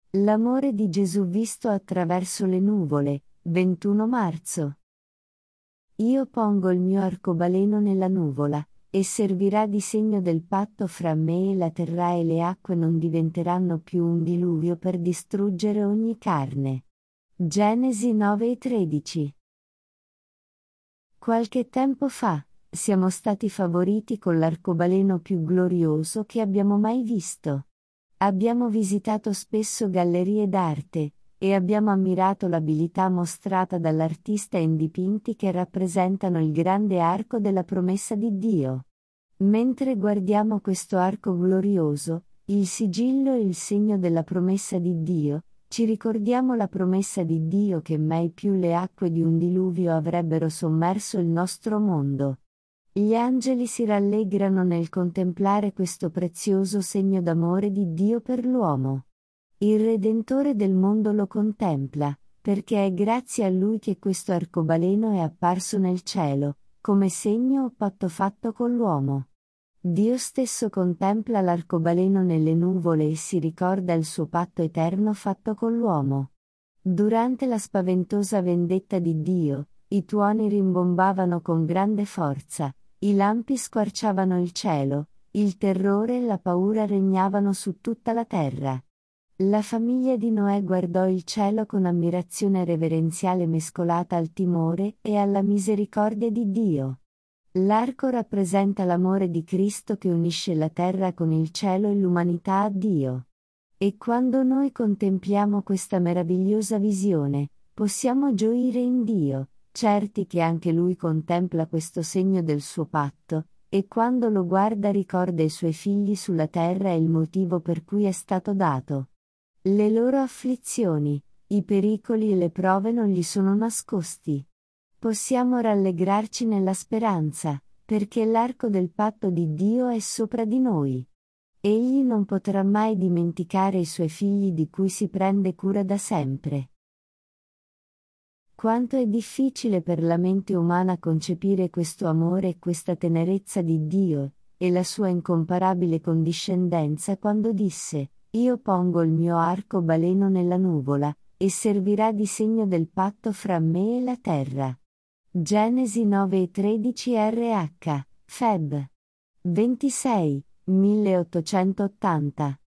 L'amore di Gesù visto attraverso le nuvole, 21 marzo. Io pongo il mio arcobaleno nella nuvola, e servirà di segno del patto fra me e la terra, e le acque non diventeranno più un diluvio per distruggere ogni carne. Genesi 9:13. Qualche tempo fa, siamo stati favoriti con l'arcobaleno più glorioso che abbiamo mai visto. Abbiamo visitato spesso gallerie d'arte, e abbiamo ammirato l'abilità mostrata dall'artista in dipinti che rappresentano il grande arco della promessa di Dio. Mentre guardiamo questo arco glorioso, il sigillo e il segno della promessa di Dio, ci ricordiamo la promessa di Dio che mai più le acque di un diluvio avrebbero sommerso il nostro mondo. Gli angeli si rallegrano nel contemplare questo prezioso segno d'amore di Dio per l'uomo. Il Redentore del mondo lo contempla, perché è grazie a lui che questo arcobaleno è apparso nel cielo, come segno o patto fatto con l'uomo. Dio stesso contempla l'arcobaleno nelle nuvole e si ricorda il suo patto eterno fatto con l'uomo. Durante la spaventosa vendetta di Dio, i tuoni rimbombavano con grande forza, i lampi squarciavano il cielo, il terrore e la paura regnavano su tutta la terra. La famiglia di Noè guardò il cielo con ammirazione reverenziale mescolata al timore e alla misericordia di Dio. L'arco rappresenta l'amore di Cristo che unisce la terra con il cielo e l'umanità a Dio. E quando noi contempliamo questa meravigliosa visione, possiamo gioire in Dio, certi che anche Lui contempla questo segno del suo patto, e quando lo guarda ricorda i suoi figli sulla terra e il motivo per cui è stato dato. Le loro afflizioni, i pericoli e le prove non gli sono nascosti. Possiamo rallegrarci nella speranza, perché l'arco del patto di Dio è sopra di noi. Egli non potrà mai dimenticare i suoi figli di cui si prende cura da sempre. Quanto è difficile per la mente umana concepire questo amore e questa tenerezza di Dio, e la sua incomparabile condiscendenza quando disse: Io pongo il mio arcobaleno nella nuvola, e servirà di segno del patto fra me e la terra. Genesi 9:13 RH, Feb. 26, 1880.